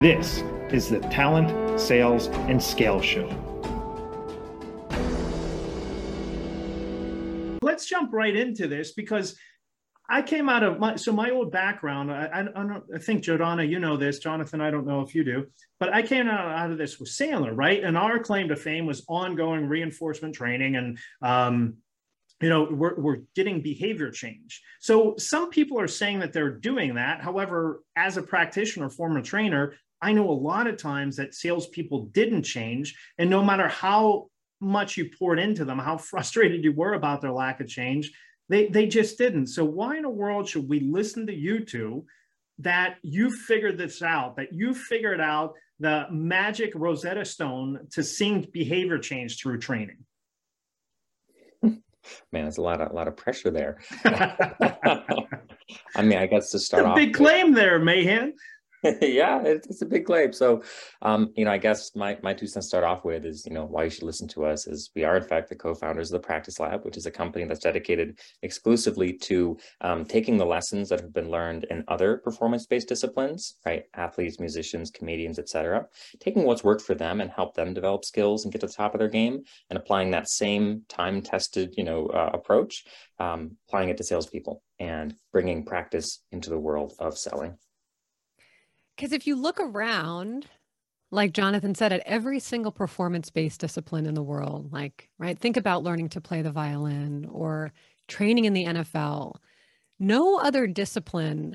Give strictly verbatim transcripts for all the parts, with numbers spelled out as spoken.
This is the Talent, Sales, and Scale Show. Let's jump right into this because I came out of my, so my old background, I, I, I, don't, I think, Jordana, you know this, Jonathan, I don't know if you do, but I came out, out of this with Sandler, right? And our claim to fame was ongoing reinforcement training and, um, you know, we're, we're getting behavior change. So some people are saying that they're doing that. However, as a practitioner, former trainer, I know a lot of times that salespeople didn't change. And no matter how much you poured into them, how frustrated you were about their lack of change, they, they just didn't. So why in the world should we listen to you two that you figured this out, that you figured out the magic Rosetta Stone to seeing behavior change through training? Man, there's a lot of a lot of pressure there. I mean, I guess to start it's a off, big claim there, Mahan. Yeah, it's, it's a big claim. So, um, you know, I guess my, my two cents start off with is, you know, why you should listen to us is we are, in fact, the co-founders of the Practice Lab, which is a company that's dedicated exclusively to um, taking the lessons that have been learned in other performance-based disciplines, right? Athletes, musicians, comedians, et cetera, taking what's worked for them and help them develop skills and get to the top of their game and applying that same time-tested, you know, uh, approach, um, applying it to salespeople and bringing practice into the world of selling. Because if you look around, like Jonathan said, at every single performance-based discipline in the world, like, right, think about learning to play the violin or training in the N F L. No other discipline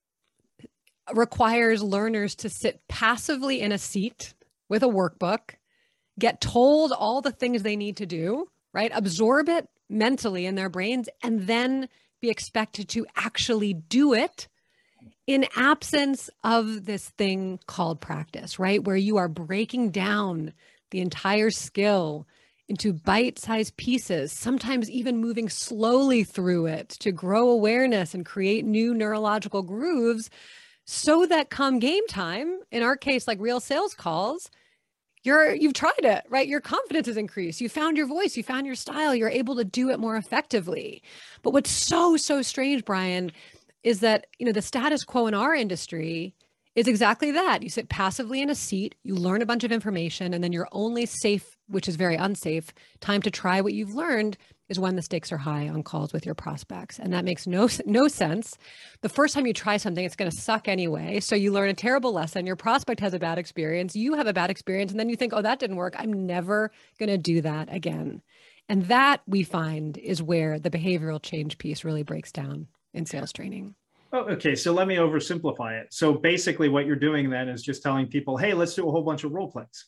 requires learners to sit passively in a seat with a workbook, get told all the things they need to do, right, absorb it mentally in their brains, and then be expected to actually do it in absence of this thing called practice, right? Where you are breaking down the entire skill into bite-sized pieces, sometimes even moving slowly through it to grow awareness and create new neurological grooves so that come game time, in our case, like real sales calls, you're, you've tried it, right? Your confidence has increased. You found your voice, you found your style, you're able to do it more effectively. But what's so, so strange, Brian, is that, you know, the status quo in our industry is exactly that. You sit passively in a seat, you learn a bunch of information, and then your only safe, which is very unsafe, time to try what you've learned is when the stakes are high on calls with your prospects. And that makes no, no sense. The first time you try something, it's going to suck anyway. So you learn a terrible lesson. Your prospect has a bad experience. You have a bad experience. And then you think, oh, that didn't work. I'm never going to do that again. And that, we find, is where the behavioral change piece really breaks down in sales training. Oh, okay, so let me oversimplify it. So basically what you're doing then is just telling people, hey, let's do a whole bunch of role plays.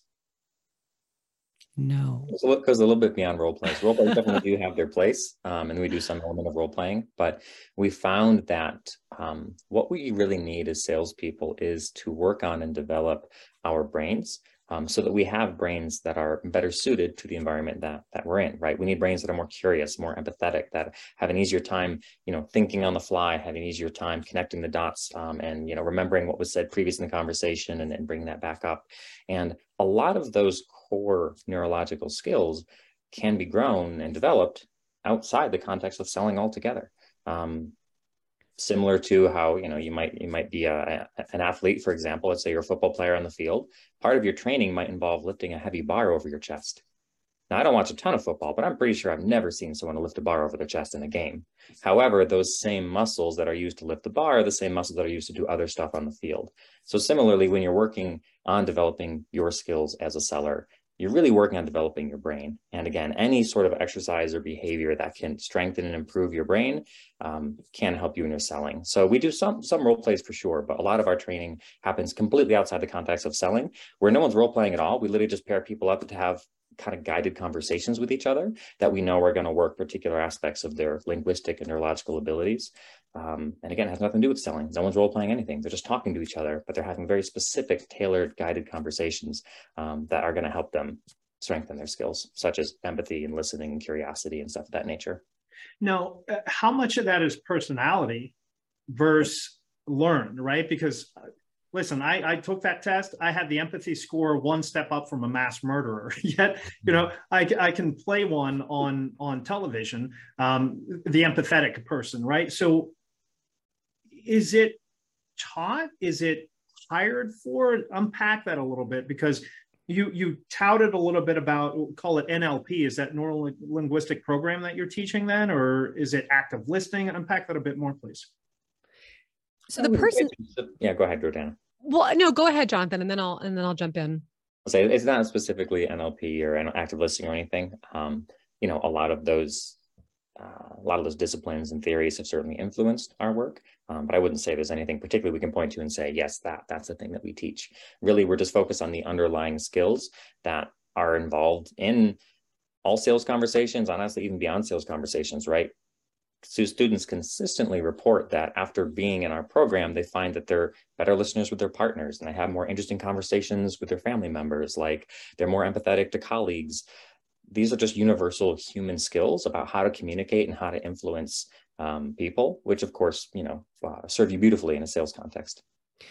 No. It goes a little bit beyond role plays. Role plays definitely do have their place, um, and we do some element of role playing, but we found that um, what we really need as salespeople is to work on and develop our brains. Um, so that we have brains that are better suited to the environment that that we're in, right? We need brains that are more curious, more empathetic, that have an easier time, you know, thinking on the fly, having an easier time connecting the dots, um, and, you know, remembering what was said previous in the conversation and then bringing that back up. And a lot of those core neurological skills can be grown and developed outside the context of selling altogether. Um, Similar to how, you know, you might you might be a, an athlete, for example. Let's say you're a football player on the field. Part of your training might involve lifting a heavy bar over your chest. Now, I don't watch a ton of football, but I'm pretty sure I've never seen someone lift a bar over their chest in a game. However, those same muscles that are used to lift the bar are the same muscles that are used to do other stuff on the field. So similarly, when you're working on developing your skills as a seller, you're really working on developing your brain. And again, any sort of exercise or behavior that can strengthen and improve your brain um, can help you in your selling. So we do some some role plays for sure, but a lot of our training happens completely outside the context of selling, where no one's role playing at all. We literally just pair people up to have kind of guided conversations with each other that we know are going to work particular aspects of their linguistic and neurological abilities. Um, and again, it has nothing to do with selling. No one's role playing anything. They're just talking to each other, but they're having very specific, tailored, guided conversations um, that are going to help them strengthen their skills, such as empathy and listening and curiosity and stuff of that nature. Now, uh, how much of that is personality versus learned, right? Because listen, I, I took that test. I had the empathy score one step up from a mass murderer. Yet, you know, I, I can play one on on television, um, the empathetic person, right? So is it taught? Is it hired for? Unpack that a little bit, because you you touted a little bit about, call it N L P. Is that neuro linguistic program that you're teaching then, or is it active listening? Unpack that a bit more, please. So the person, yeah, go ahead, Jordana. Well, no, go ahead, Jonathan, and then I'll and then I'll jump in. I'll say it's not specifically N L P or active listening or anything. Um, you know, a lot of those, uh, a lot of those disciplines and theories have certainly influenced our work. Um, but I wouldn't say there's anything particularly we can point to and say, yes, that that's the thing that we teach. Really, we're just focused on the underlying skills that are involved in all sales conversations, honestly, even beyond sales conversations, right? So students consistently report that after being in our program, they find that they're better listeners with their partners, and they have more interesting conversations with their family members, like they're more empathetic to colleagues. These are just universal human skills about how to communicate and how to influence um, people, which of course, you know, uh, serve you beautifully in a sales context.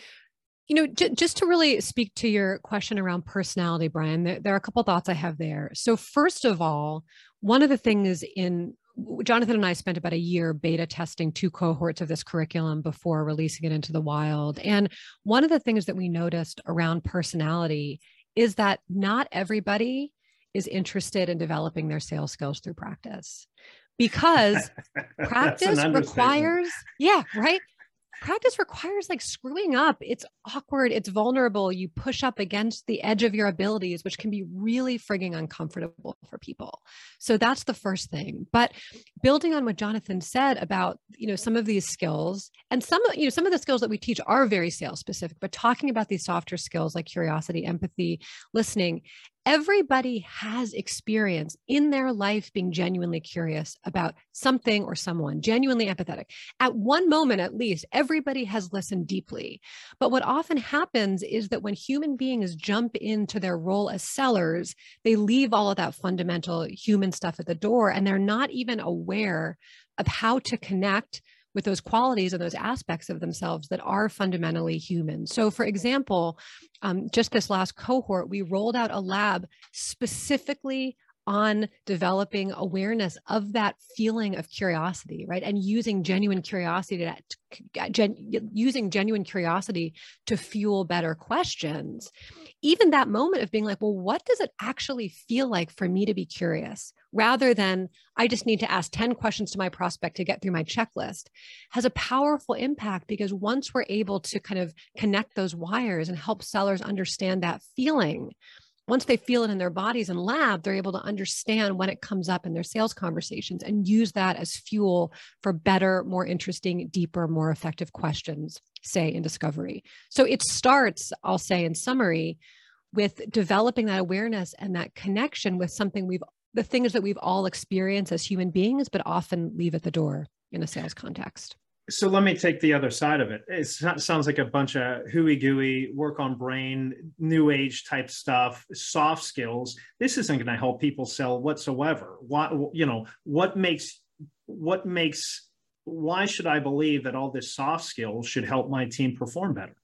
You know, j- just to really speak to your question around personality, Brian, there, there are a couple thoughts I have there. So first of all, one of the things in Jonathan and I spent about a year beta testing two cohorts of this curriculum before releasing it into the wild. And one of the things that we noticed around personality is that not everybody is interested in developing their sales skills through practice, because practice requires, yeah, right. Practice requires like screwing up. It's awkward. It's vulnerable. You push up against the edge of your abilities, which can be really frigging uncomfortable for people. So that's the first thing. But building on what Jonathan said about, you know, some of these skills, and some, you know, some of the skills that we teach are very sales specific, but talking about these softer skills like curiosity, empathy, listening, everybody has experience in their life being genuinely curious about something or someone, genuinely empathetic. At one moment, at least, everybody has listened deeply. But what often happens is that when human beings jump into their role as sellers, they leave all of that fundamental human stuff at the door, and they're not even aware of how to connect with those qualities and those aspects of themselves that are fundamentally human. So for example, um, just this last cohort, we rolled out a lab specifically on developing awareness of that feeling of curiosity, right? And using genuine curiosity to, gen, using genuine curiosity to fuel better questions. Even that moment of being like, well, what does it actually feel like for me to be curious? Rather than, I just need to ask ten questions to my prospect to get through my checklist, has a powerful impact, because once we're able to kind of connect those wires and help sellers understand that feeling, once they feel it in their bodies and lab, they're able to understand when it comes up in their sales conversations and use that as fuel for better, more interesting, deeper, more effective questions, say in discovery. So it starts, I'll say in summary, with developing that awareness and that connection with something we've, the things that we've all experienced as human beings, but often leave at the door in a sales context. So let me take the other side of it. It sounds like a bunch of hooey gooey, work on brain, new age type stuff, soft skills. This isn't going to help people sell whatsoever. Why, you know, what makes, what makes, why should I believe that all this soft skills should help my team perform better?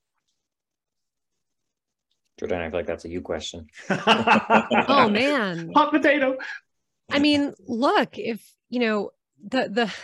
Jordan, I feel like that's a you question. Oh man. Hot potato. I mean, look, if, you know, the, the,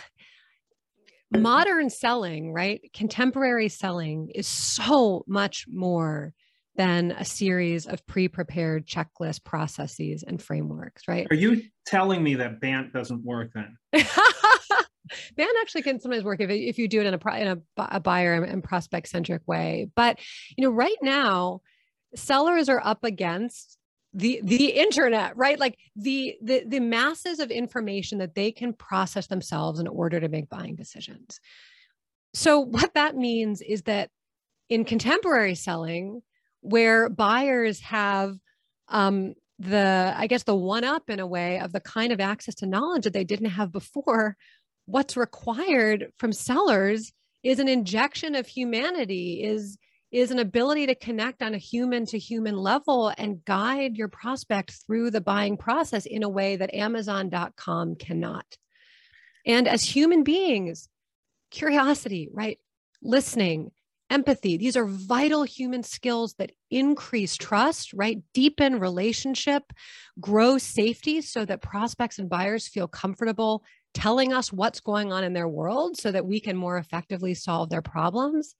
modern selling, right? Contemporary selling is so much more than a series of pre-prepared checklist processes and frameworks, right? Are you telling me that B A N T doesn't work then? B A N T actually can sometimes work if, if you do it in a, in a, a buyer and prospect centric way. But, you know, right now, sellers are up against the the internet, right? Like the, the the masses of information that they can process themselves in order to make buying decisions. So what that means is that in contemporary selling, where buyers have um, the, I guess, the one up in a way of the kind of access to knowledge that they didn't have before, what's required from sellers is an injection of humanity, is is an ability to connect on a human to human level and guide your prospect through the buying process in a way that Amazon dot com cannot. And as human beings, curiosity, right? Listening, empathy, these are vital human skills that increase trust, right? Deepen relationship, grow safety so that prospects and buyers feel comfortable telling us what's going on in their world so that we can more effectively solve their problems.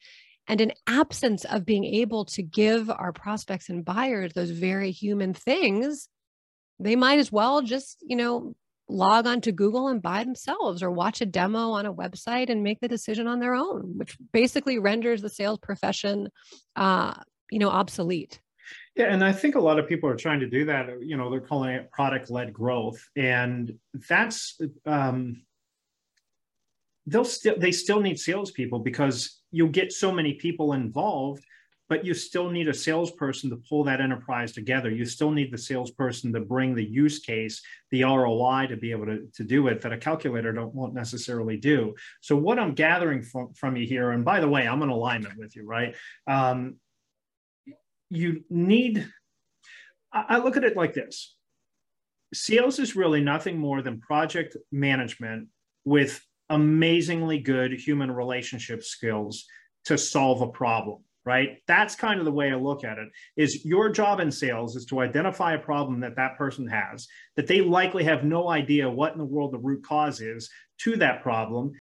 And in absence of being able to give our prospects and buyers those very human things, they might as well just, you know, log on to Google and buy themselves, or watch a demo on a website and make the decision on their own, which basically renders the sales profession, uh, you know, obsolete. Yeah, and I think a lot of people are trying to do that. You know, they're calling it product-led growth, and that's um, they'll still they still need salespeople, because you'll get so many people involved, but you still need a salesperson to pull that enterprise together. You still need the salesperson to bring the use case, the R O I, to be able to, to do it, that a calculator don't, won't necessarily do. So what I'm gathering from, from you here, and by the way, I'm in alignment with you, right? Um, you need, I, I look at it like this. Sales is really nothing more than project management with amazingly good human relationship skills to solve a problem. Right? That's kind of the way I look at it. Is your job in sales is to identify a problem that that person has, that they likely have no idea what in the world the root cause is to that problem,